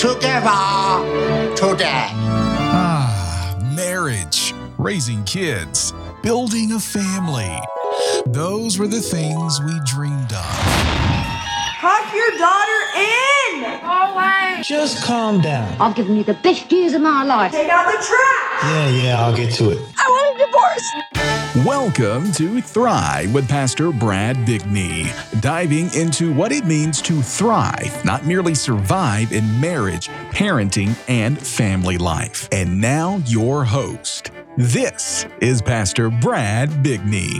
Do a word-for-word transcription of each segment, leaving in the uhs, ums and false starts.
together today. Ah, marriage, raising kids, building a family. Those were the things we dreamed of. Tuck your daughter in! Always. Just calm down. I've given you the best years of my life. Take out the trash! Yeah, yeah, I'll get to it. I want a divorce. Welcome to Thrive with Pastor Brad Bigney, diving into what it means to thrive, not merely survive in marriage, parenting, and family life. And now your host. This is Pastor Brad Bigney.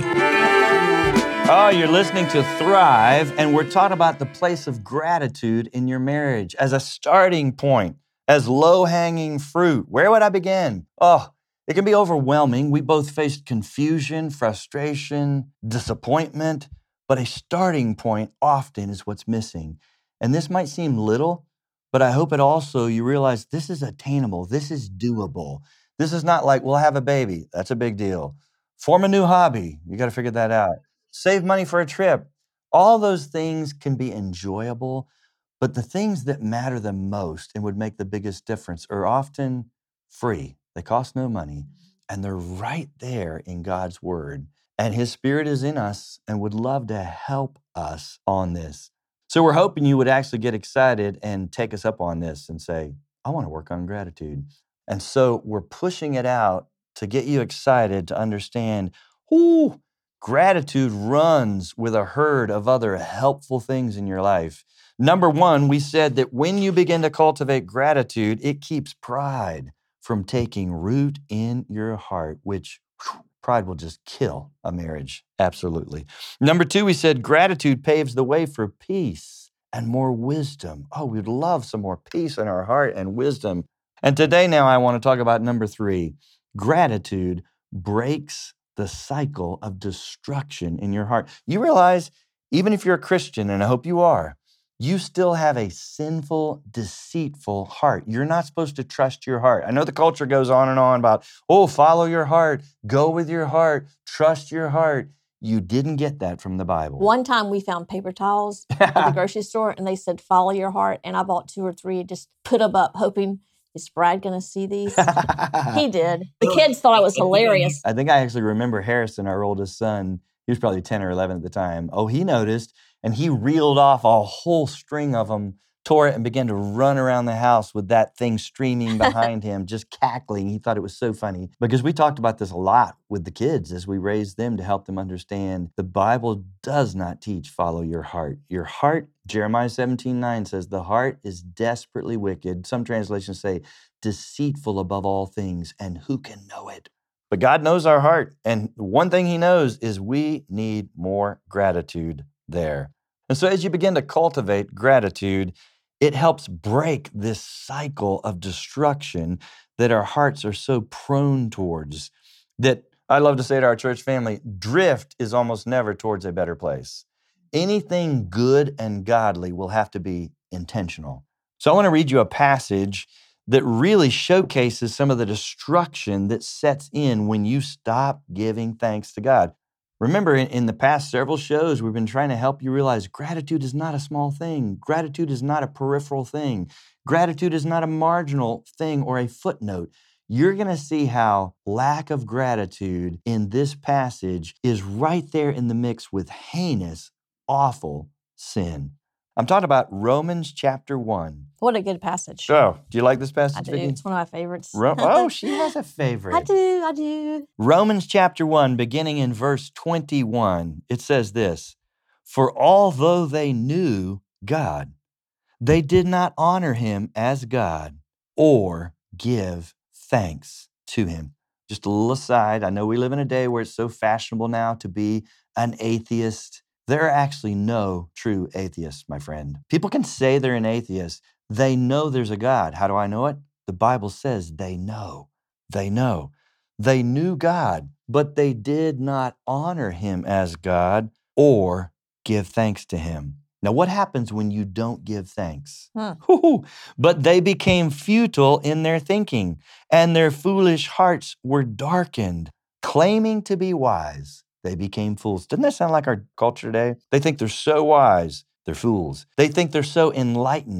Oh, you're listening to Thrive, and we're talking about the place of gratitude in your marriage as a starting point, as low-hanging fruit. Where would I begin? Oh, it can be overwhelming. We both faced confusion, frustration, disappointment, but a starting point often is what's missing. And this might seem little, but I hope it also you realize this is attainable. This is doable. This is not like, we'll have a baby. That's a big deal. Form a new hobby. You got to figure that out. Save money for a trip. All those things can be enjoyable, but the things that matter the most and would make the biggest difference are often free. They cost no money, and they're right there in God's Word. And His Spirit is in us and would love to help us on this. So we're hoping you would actually get excited and take us up on this and say, I want to work on gratitude. And so we're pushing it out to get you excited to understand, ooh, gratitude runs with a herd of other helpful things in your life. Number one, we said that when you begin to cultivate gratitude, it keeps pride from taking root in your heart, which whew, pride will just kill a marriage. Absolutely. Number two, we said gratitude paves the way for peace and more wisdom. Oh, we'd love some more peace in our heart and wisdom. And today now I want to talk about number three. Gratitude breaks the cycle of destruction in your heart. You realize, even if you're a Christian, and I hope you are, you still have a sinful, deceitful heart. You're not supposed to trust your heart. I know the culture goes on and on about, oh, follow your heart, go with your heart, trust your heart. You didn't get that from the Bible. One time we found paper towels at the grocery store, and they said, follow your heart. And I bought two or three, just put them up, hoping, is Brad going to see these? He did. The kids thought it was hilarious. I think I actually remember Harrison, our oldest son. He was probably ten or eleven at the time. Oh, he noticed, and he reeled off a whole string of them, tore it, and began to run around the house with that thing streaming behind him, just cackling. He thought it was so funny. Because we talked about this a lot with the kids as we raised them to help them understand the Bible does not teach follow your heart. Your heart, Jeremiah seventeen nine says, the heart is desperately wicked. Some translations say deceitful above all things, and who can know it? But God knows our heart. And one thing He knows is we need more gratitude there. And so as you begin to cultivate gratitude, it helps break this cycle of destruction that our hearts are so prone towards. That I love to say to our church family, drift is almost never towards a better place. Anything good and godly will have to be intentional. So I want to read you a passage that really showcases some of the destruction that sets in when you stop giving thanks to God. Remember, in, in the past several shows, we've been trying to help you realize gratitude is not a small thing. Gratitude is not a peripheral thing. Gratitude is not a marginal thing or a footnote. You're going to see how lack of gratitude in this passage is right there in the mix with heinous, awful sin. I'm talking about Romans chapter one. What a good passage. Oh, do you like this passage, I do. Vicky? It's one of my favorites. Ro- oh, she has a favorite. I do, I do. Romans chapter one, beginning in verse twenty-one, it says this, for although they knew God, they did not honor Him as God or give thanks to Him. Just a little aside, I know we live in a day where it's so fashionable now to be an atheist. There are actually no true atheists, my friend. People can say they're an atheist. They know there's a God. How do I know it? The Bible says they know. They know. They knew God, but they did not honor Him as God or give thanks to Him. Now, what happens when you don't give thanks? Huh. But they became futile in their thinking, and their foolish hearts were darkened. Claiming to be wise, they became fools. Doesn't that sound like our culture today? They think they're so wise, they're fools. They think they're so enlightened.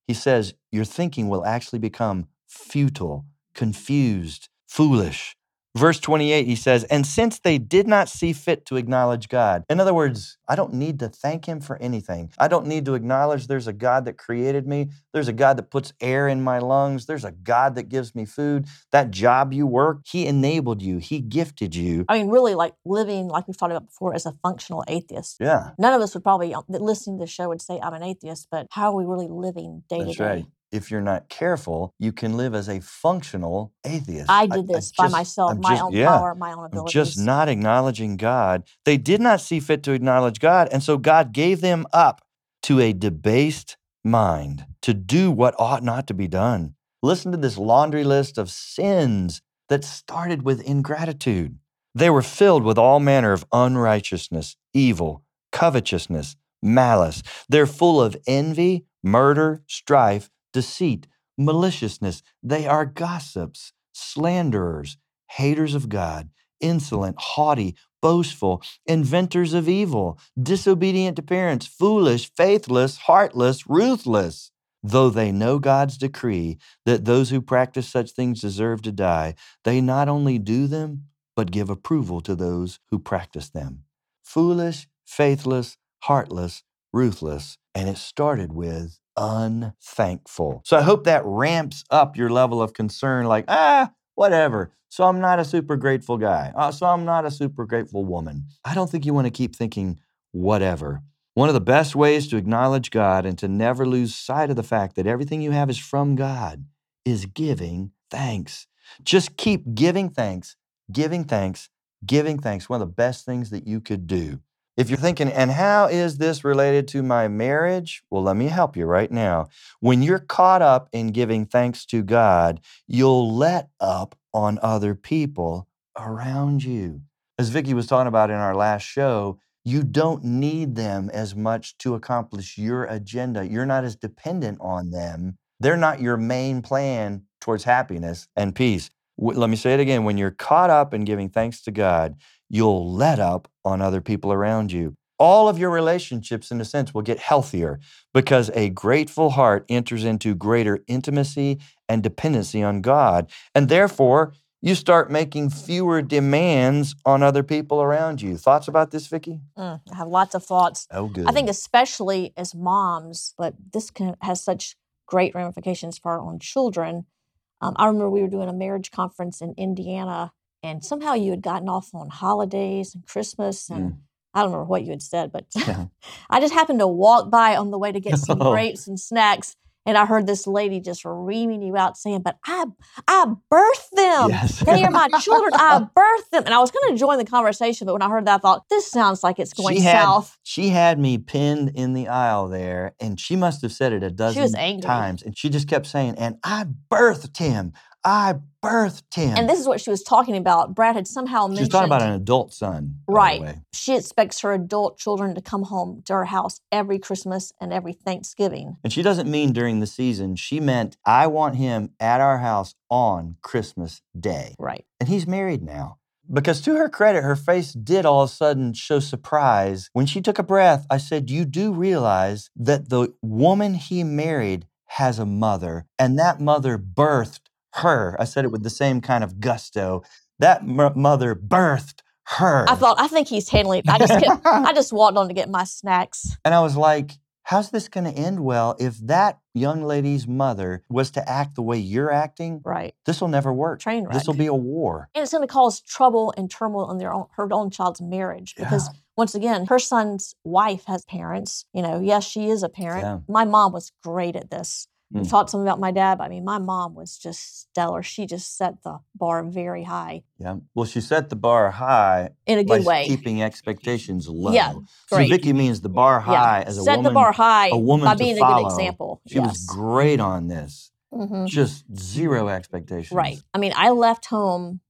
he says, your thinking will actually become futile, confused, foolish. Verse twenty-eight, he says, and since they did not see fit to acknowledge God. In other words, I don't need to thank him for anything. I don't need to acknowledge there's a God that created me. There's a God that puts air in my lungs. There's a God that gives me food. That job you work, he enabled you. He gifted you. I mean, really, like living, like we've talked about before, as a functional atheist. Yeah. None of us would probably, listening to the show, would say, I'm an atheist, but how are we really living day That's to day? right. If you're not careful, you can live as a functional atheist. I did this I, I by just, myself, I'm my just, own yeah, power, my own I'm abilities. just not acknowledging God. They did not see fit to acknowledge God, and so God gave them up to a debased mind to do what ought not to be done. Listen to this laundry list of sins that started with ingratitude. They were filled with all manner of unrighteousness, evil, covetousness, malice. They're full of envy, murder, strife, deceit, maliciousness. They are gossips, slanderers, haters of God, insolent, haughty, boastful, inventors of evil, disobedient to parents, foolish, faithless, heartless, ruthless. Though they know God's decree that those who practice such things deserve to die, they not only do them, but give approval to those who practice them. Foolish, faithless, heartless, ruthless. And it started with unthankful. So I hope that ramps up your level of concern, like, ah, whatever. So I'm not a super grateful guy. Uh, so I'm not a super grateful woman. I don't think you want to keep thinking whatever. One of the best ways to acknowledge God and to never lose sight of the fact that everything you have is from God is giving thanks. Just keep giving thanks, giving thanks, giving thanks. One of the best things that you could do. If you're thinking, and how is this related to my marriage? Well, let me help you right now. When you're caught up in giving thanks to God, you'll let up on other people around you. As Vicki was talking about in our last show, you don't need them as much to accomplish your agenda. You're not as dependent on them. They're not your main plan towards happiness and peace. W- let me say it again. When you're caught up in giving thanks to God, you'll let up on other people around you. All of your relationships, in a sense, will get healthier because a grateful heart enters into greater intimacy and dependency on God. And therefore, you start making fewer demands on other people around you. Thoughts about this, Vicki? Mm, I have lots of thoughts. Oh, good. I think especially as moms, but this can, has such great ramifications for our own children. Um, I remember we were doing a marriage conference in Indiana, and somehow you had gotten off on holidays and Christmas, and mm. I don't remember what you had said, but yeah. I just happened to walk by on the way to get some grapes and snacks, and I heard this lady just reaming you out saying, but I I birthed them. Yes. They are my children. I birthed them. And I was going to join the conversation, but when I heard that, I thought, this sounds like it's going she had, south. She had me pinned in the aisle there, and she must have said it a dozen she was angry. times. And she just kept saying, and I birthed him. I birthed him. And this is what she was talking about. Brad had somehow mentioned. She was talking about an adult son. Right. By the way. She expects her adult children to come home to her house every Christmas and every Thanksgiving. And she doesn't mean during the season. She meant, I want him at our house on Christmas Day. Right. And he's married now. Because to her credit, her face did all of a sudden show surprise. When she took a breath, I said, you do realize that the woman he married has a mother, and that mother birthed her. I said it with the same kind of gusto. That m- mother birthed her. I thought, I think he's handling it. I just kept, I just walked on to get my snacks. And I was like, how's this going to end well if that young lady's mother was to act the way you're acting? Right. This will never work. Train wreck. This will be a war. And it's going to cause trouble and turmoil in their own, her own child's marriage because yeah. Once again, her son's wife has parents. You know, yes, she is a parent. Yeah. My mom was great at this. We mm. talked some about my dad, but I mean, my mom was just stellar. She just set the bar very high. Yeah. Well, she set the bar high in a good by way, keeping expectations low. Yeah, great. So Vicki means the bar high yeah. as a set woman. Set the bar high a woman by to being follow. a good example. She yes. was great on this. Mm-hmm. Just zero expectations. Right. I mean, I left home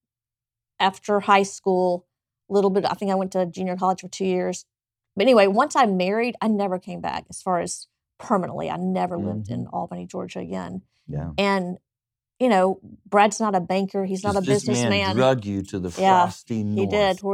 after high school. A little bit. I think I went to junior college for two years. But anyway, once I married, I never came back. As far as permanently. I never mm-hmm. lived in Albany, Georgia again. Yeah. And, you know, Brad's not a banker. He's Just not a businessman. This man drug you to the yeah, frosty north. He did, where we have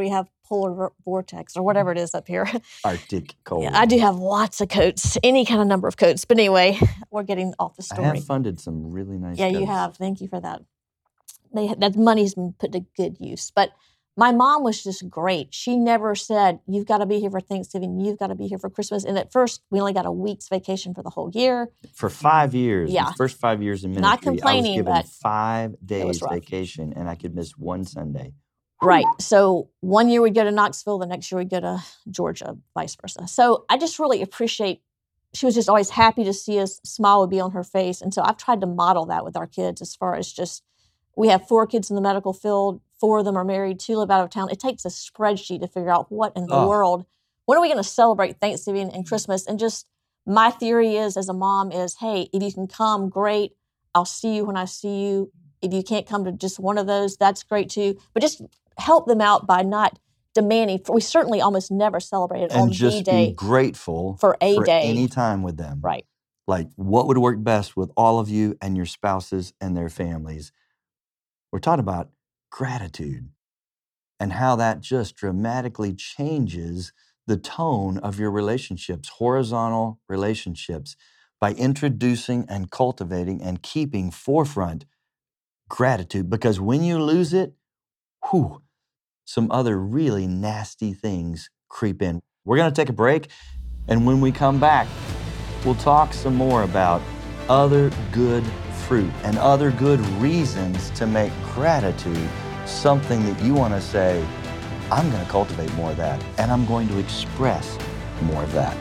polar vortex or whatever it is up here. Arctic cold. Yeah, I do have lots of coats, any kind of number of coats. But anyway, we're getting off the story. I have funded some really nice Yeah, coats. you have. Thank you for that. They, that money's been put to good use. But my mom was just great. She never said, you've got to be here for Thanksgiving, you've got to be here for Christmas. And at first, we only got a week's vacation for the whole year. For five years, Yeah. the first five years in ministry, Not complaining, I was given but five was days rough. vacation, and I could miss one Sunday. Right. So one year we'd go to Knoxville, the next year we'd go to Georgia, vice versa. So I just really appreciate, she was just always happy to see us, smile would be on her face. And so I've tried to model that with our kids as far as just, we have four kids in the medical field, four of them are married, two live out of town. It takes a spreadsheet to figure out what in the Oh. world, when are we going to celebrate Thanksgiving and Christmas? And just my theory is, as a mom, is, hey, if you can come, great. I'll see you when I see you. If you can't come to just one of those, that's great too. But just help them out by not demanding. We certainly almost never celebrated And on just the day. be grateful for a day. any time with them. Right. Like, what would work best with all of you and your spouses and their families? We're talking about gratitude and how that just dramatically changes the tone of your relationships, horizontal relationships, by introducing and cultivating and keeping forefront gratitude. Because when you lose it, whew, some other really nasty things creep in. We're going to take a break, and when we come back, we'll talk some more about other good fruit and other good reasons to make gratitude something that you want to say, I'm going to cultivate more of that, and I'm going to express more of that.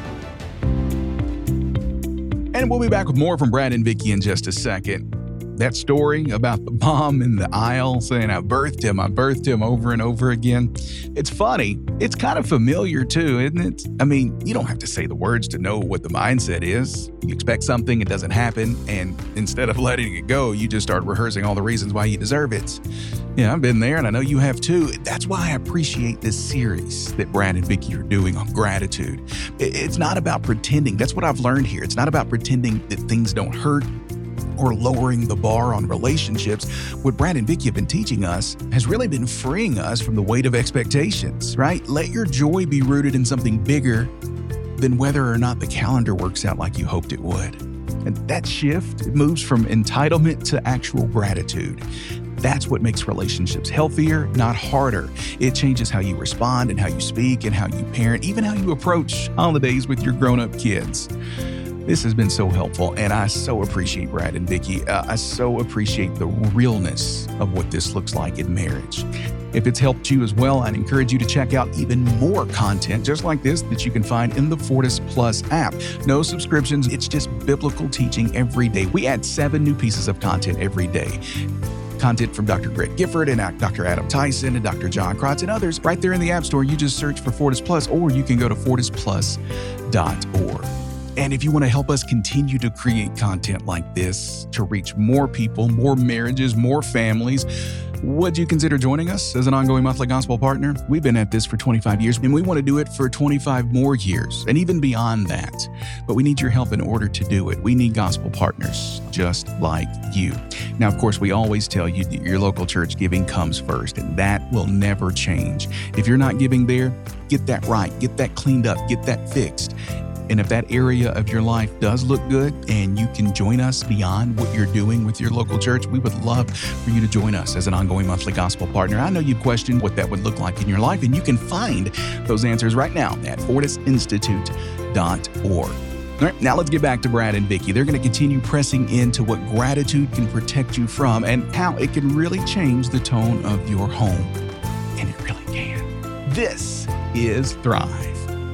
And we'll be back with more from Brad and Vicki in just a second. That story about the mom in the aisle saying, I birthed him, I birthed him over and over again. It's funny. It's kind of familiar too, isn't it? I mean, you don't have to say the words to know what the mindset is. You expect something, it doesn't happen, and instead of letting it go, you just start rehearsing all the reasons why you deserve it. Yeah, I've been there, and I know you have too. That's why I appreciate this series that Brad and Vicki are doing on gratitude. It's not about pretending. That's what I've learned here. It's not about pretending that things don't hurt or lowering the bar on relationships. What Brad and Vicki have been teaching us has really been freeing us from the weight of expectations, right? Let your joy be rooted in something bigger than whether or not the calendar works out like you hoped it would. And that shift, it moves from entitlement to actual gratitude. That's what makes relationships healthier, not harder. It changes how you respond and how you speak and how you parent, even how you approach holidays with your grown-up kids. This has been so helpful, and I so appreciate Brad and Vicki. Uh, I so appreciate the realness of what this looks like in marriage. If it's helped you as well, I'd encourage you to check out even more content just like this that you can find in the Fortis Plus app. No subscriptions, it's just biblical teaching every day. We add seven new pieces of content every day. Content from Doctor Greg Gifford and Doctor Adam Tyson and Doctor John Krotz and others right there in the App Store. You just search for Fortis Plus, or you can go to fortis plus dot org. And if you want to help us continue to create content like this to reach more people, more marriages, more families, would you consider joining us as an ongoing monthly gospel partner? We've been at this for twenty-five years, and we want to do it for twenty-five more years, and even beyond that. But we need your help in order to do it. We need gospel partners just like you. Now, of course, we always tell you that your local church giving comes first, and that will never change. If you're not giving there, get that right, get that cleaned up, get that fixed. And if that area of your life does look good and you can join us beyond what you're doing with your local church, we would love for you to join us as an ongoing monthly gospel partner. I know you've questioned what that would look like in your life, and you can find those answers right now at fortis institute dot org. All right, now let's get back to Brad and Vicki. They're going to continue pressing into what gratitude can protect you from and how it can really change the tone of your home. And it really can. This is Thrive.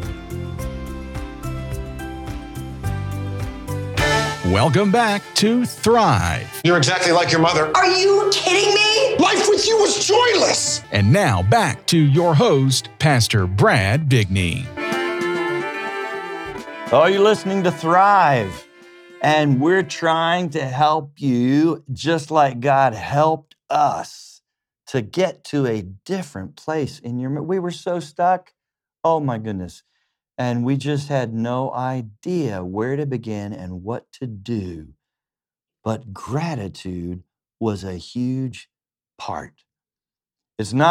Welcome back to Thrive. You're exactly like your mother. Are you kidding me? Life with you was joyless. And now back to your host, Pastor Brad Bigney. Oh, you're listening to Thrive, and we're trying to help you just like God helped us to get to a different place in your. We were so stuck. Oh my goodness. And we just had no idea where to begin and what to do. But gratitude was a huge part. It's not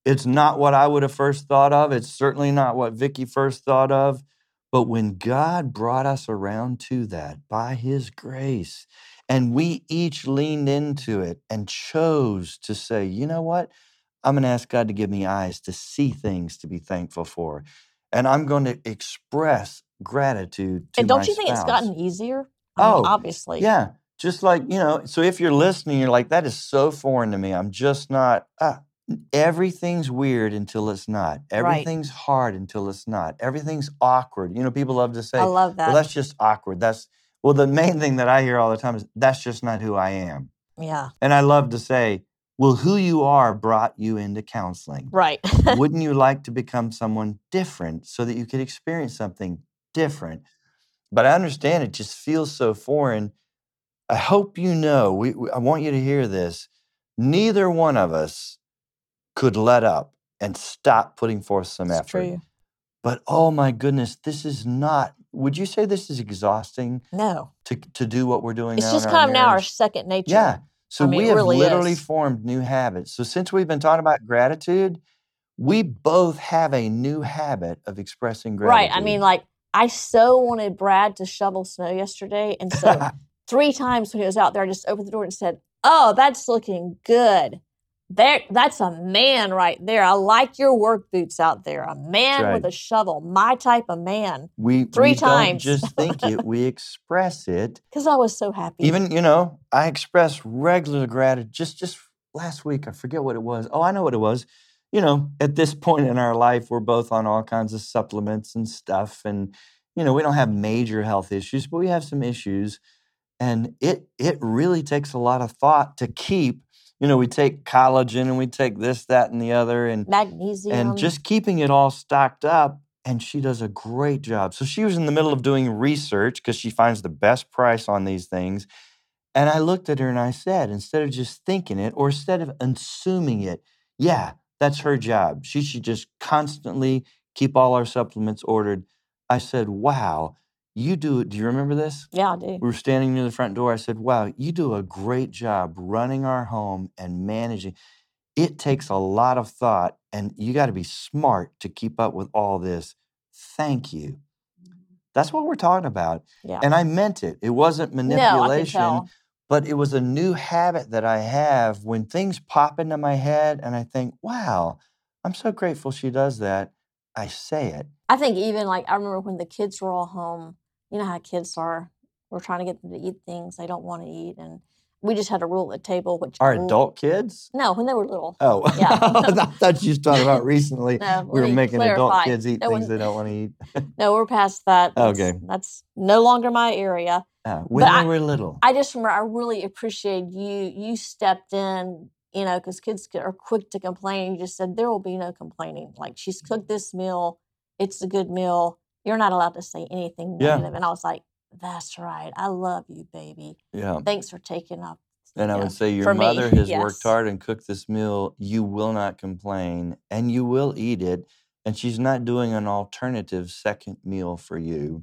It's not what I would have first thought of. It's certainly not what Vicky first thought of. But when God brought us around to that by his grace, and we each leaned into it and chose to say, you know what? I'm going to ask God to give me eyes to see things to be thankful for. And I'm going to express gratitude to And don't my you think it's spouse. gotten easier? I mean, Oh, obviously. yeah. Just like, you know, so if you're listening, you're like, that is so foreign to me. I'm just not, ah, everything's weird until it's not. Right. Everything's hard until it's not. Everything's awkward. You know, people love to say, I love well, that. that's just awkward. That's, well, the main thing that I hear all the time is, that's just not who I am. Yeah. And I love to say, well, who you are brought you into counseling. Right. Wouldn't you like to become someone different so that you could experience something different? But I understand it just feels so foreign. I hope you know, we, we, I want you to hear this. Neither one of us could let up and stop putting forth some It's effort. true. But oh my goodness, this is not, would you say this is exhausting No. to, to do what we're doing It's now just in our kind of now our marriage? second nature. Yeah. So I mean, we it have really literally is. formed new habits. So since we've been talking about gratitude, we both have a new habit of expressing gratitude. Right. I mean, like, I so wanted Brad to shovel snow yesterday. And so three times when he was out there, I just opened the door and said, oh, that's looking good. There, that's a man right there. I like your work boots out there. A man right. with a shovel, my type of man. we Three we times. don't just think it, we express it. Because I was so happy. Even, you know, I express regular gratitude. Just, just last week, I forget what it was. Oh, I know what it was. You know, at this point in our life, we're both on all kinds of supplements and stuff. And, you know, we don't have major health issues, but we have some issues. And it it really takes a lot of thought to keep, you know, we take collagen and we take this, that, and the other. And, Magnesium. and just keeping it all stocked up. And she does a great job. So she was in the middle of doing research because she finds the best price on these things. And I looked at her and I said, instead of just thinking it or instead of assuming it, yeah, that's her job. She should just constantly keep all our supplements ordered. I said, wow, you do it. Do you remember this? Yeah, I do. We were standing near the front door. I said, wow, you do a great job running our home and managing. It takes a lot of thought, and you got to be smart to keep up with all this. Thank you. That's what we're talking about. Yeah. And I meant it. It wasn't No, I can manipulation, tell. but it was a new habit that I have when things pop into my head and I think, wow, I'm so grateful she does that. I say it. I think even like, I remember when the kids were all home, you know how kids are. We're trying to get them to eat things they don't want to eat. And we just had a rule at the table, which Our I- adult kids? No, when they were little. Oh, Yeah. I thought you was talking about recently. No, we let were me making adult clarify. kids eat No, things when- they don't want to eat. No, we're past that. That's, Okay. That's no longer my area. Uh, when But they I- were little. I just remember I really appreciate you. You stepped in, you know, because kids get- are quick to complain. You just said, there will be no complaining. Like, she's cooked this meal. It's a good meal. You're not allowed to say anything Yeah. negative. And I was like, that's right. I love you, baby. Yeah. Thanks for taking up. And I Yeah, would say your for me, mother has yes. worked hard and cooked this meal. You will not complain and you will eat it. And she's not doing an alternative second meal for you.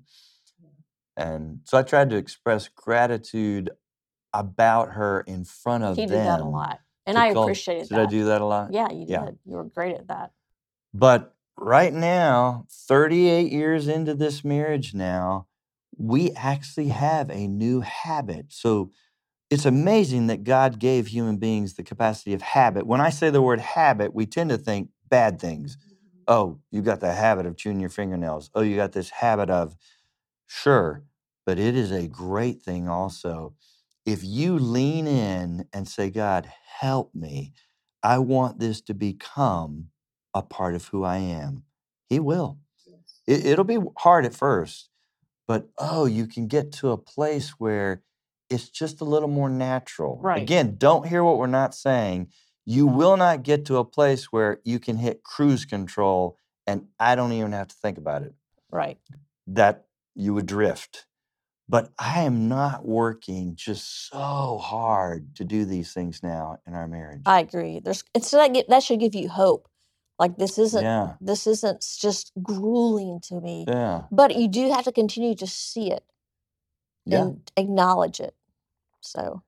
And so I tried to express gratitude about her in front of He them. did that a lot. And to I cul- appreciated Did that. I do that a lot? Yeah, you Yeah. did. You were great at that. But right now, thirty-eight years into this marriage now, we actually have a new habit. So it's amazing that God gave human beings the capacity of habit. When I say the word habit, we tend to think bad things. Oh, you got the habit of chewing your fingernails. Oh, you got this habit of, sure, but it is a great thing also. If you lean in and say, God, help me, I want this to become a part of who I am. He will. It, it'll be hard at first, but oh, you can get to a place where it's just a little more natural. Right. Again, don't hear what we're not saying. You will not get to a place where you can hit cruise control and I don't even have to think about it. Right. That you would drift. But I am not working just so hard to do these things now in our marriage. I agree. There's it's that get, that should give you hope. Like this isn't Yeah. this isn't just grueling to me. Yeah. But you do have to continue to see it Yeah. and acknowledge it. So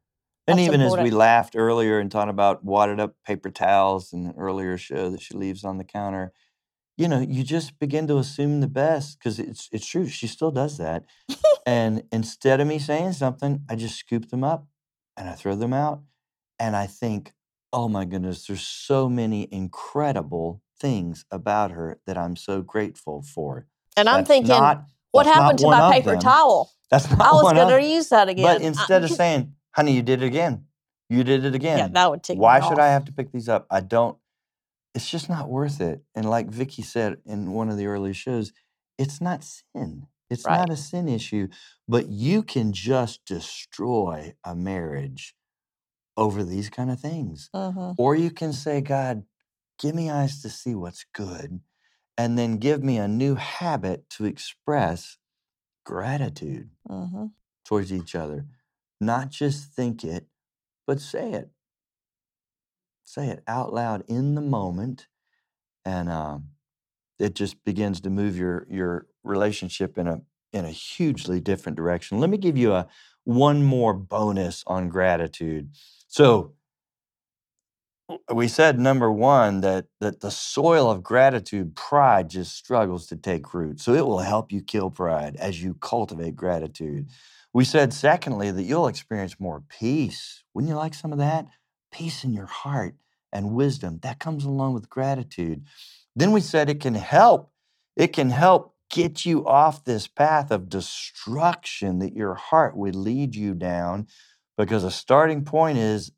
And That's even as we important. laughed earlier and talked about wadded up paper towels in an earlier show that she leaves on the counter, you know, you just begin to assume the best because it's it's true. She still does that. And instead of me saying something, I just scoop them up and I throw them out. And I think, oh my goodness, there's so many incredible things about her that I'm so grateful for. And I'm That's thinking, not what that's not happened to one my of paper them. towel? That's not I was one going of to use that again. But I- instead of because- saying, honey, you did it again. You did it again. yeah, that would tick me Why should I off. have to pick these up? I don't. It's just not worth it. And like Vicky said in one of the early shows, it's not sin. It's Right. not a sin issue, but you can just destroy a marriage over these kind of things. Mhm. Or you can say, God, give me eyes to see what's good, and then give me a new habit to express gratitude Mhm. towards each other. Not just think it, but say it. Say it out loud in the moment, and um, it just begins to move your your relationship in a in a hugely different direction. Let me give you a one more bonus on gratitude. So we said number one that that the soil of gratitude, pride just struggles to take root. So it will help you kill pride as you cultivate gratitude. We said secondly that you'll experience more peace. Wouldn't you like some of that? Peace in your heart and wisdom that comes along with gratitude. Then we said it can help. It can help get you off this path of destruction that your heart would lead you down, because a starting point is,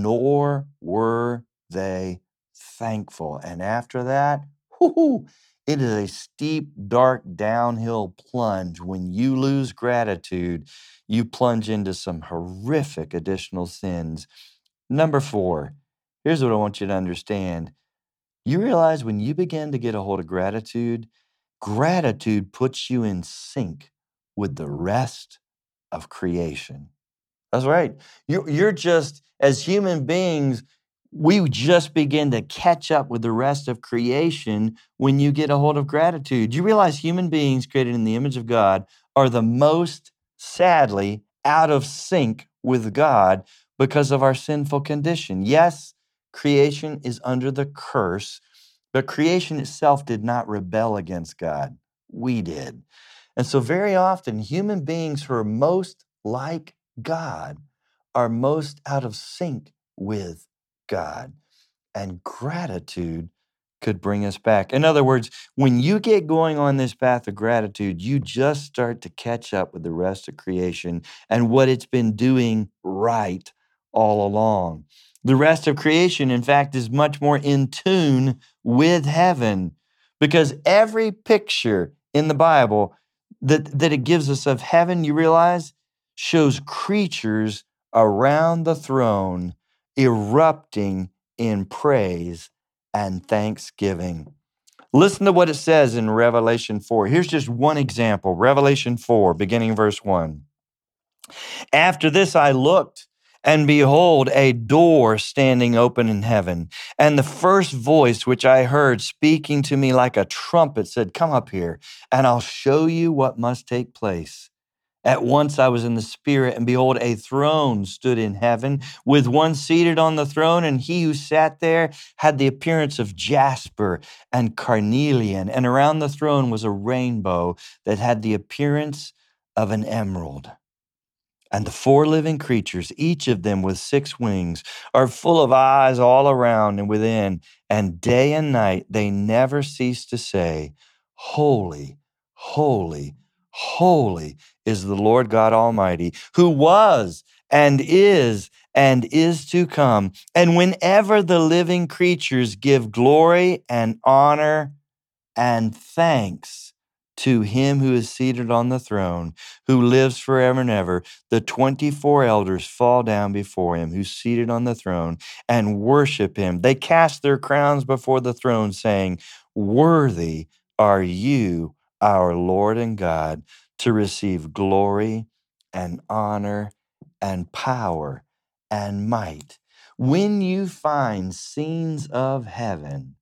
nor were they thankful. And after that, whoo, it is a steep, dark downhill plunge. When you lose gratitude, you plunge into some horrific additional sins. Number four, here's what I want you to understand. You realize when you begin to get a hold of gratitude, gratitude puts you in sync with the rest of creation. That's right. You're, you're just, as human beings, we just begin to catch up with the rest of creation when you get a hold of gratitude. You realize human beings created in the image of God are the most, sadly, out of sync with God because of our sinful condition. Yes, creation is under the curse, but creation itself did not rebel against God. We did. And so very often, human beings who are most like God are most out of sync with God. And gratitude could bring us back. In other words, when you get going on this path of gratitude, you just start to catch up with the rest of creation and what it's been doing right all along. The rest of creation, in fact, is much more in tune with heaven, because every picture in the Bible that, that it gives us of heaven, you realize, shows creatures around the throne erupting in praise and thanksgiving. Listen to what it says in Revelation four. Here's just one example. Revelation four, beginning verse one. After this I looked, and behold, a door standing open in heaven. And the first voice which I heard speaking to me like a trumpet said, "Come up here, and I'll show you what must take place." At once I was in the Spirit, and behold, a throne stood in heaven, with one seated on the throne, and he who sat there had the appearance of jasper and carnelian, and around the throne was a rainbow that had the appearance of an emerald. And the four living creatures, each of them with six wings, are full of eyes all around and within, and day and night they never cease to say, "Holy, holy, holy is the Lord God Almighty, who was and is and is to come." And whenever the living creatures give glory and honor and thanks to him who is seated on the throne, who lives forever and ever, the twenty-four elders fall down before him who's seated on the throne and worship him. They cast their crowns before the throne, saying, "Worthy are you, our Lord and God, to receive glory and honor and power and might." When you find scenes of heaven,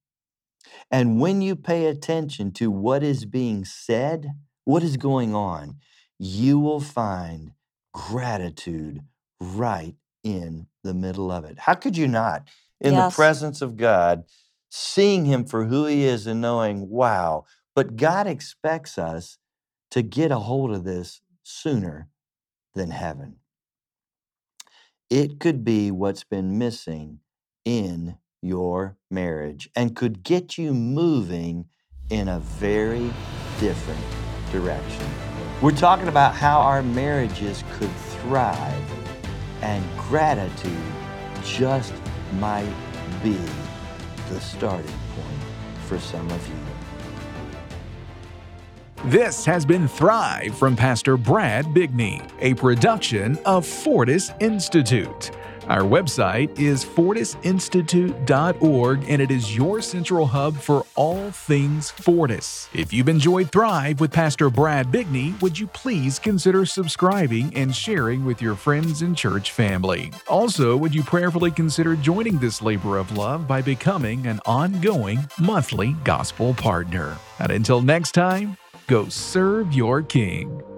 and when you pay attention to what is being said, what is going on, you will find gratitude right in the middle of it. How could you not? In Yes. the presence of God, seeing him for who he is and knowing, wow, but God expects us to get a hold of this sooner than heaven. It could be what's been missing in your marriage and could get you moving in a very different direction. We're talking about how our marriages could thrive, and gratitude just might be the starting point for some of you. This has been Thrive from Pastor Brad Bigney, a production of Fortis Institute. Our website is fortis institute dot org, and it is your central hub for all things Fortis. If you've enjoyed Thrive with Pastor Brad Bigney, would you please consider subscribing and sharing with your friends and church family? Also, would you prayerfully consider joining this labor of love by becoming an ongoing monthly gospel partner? And until next time, go serve your King.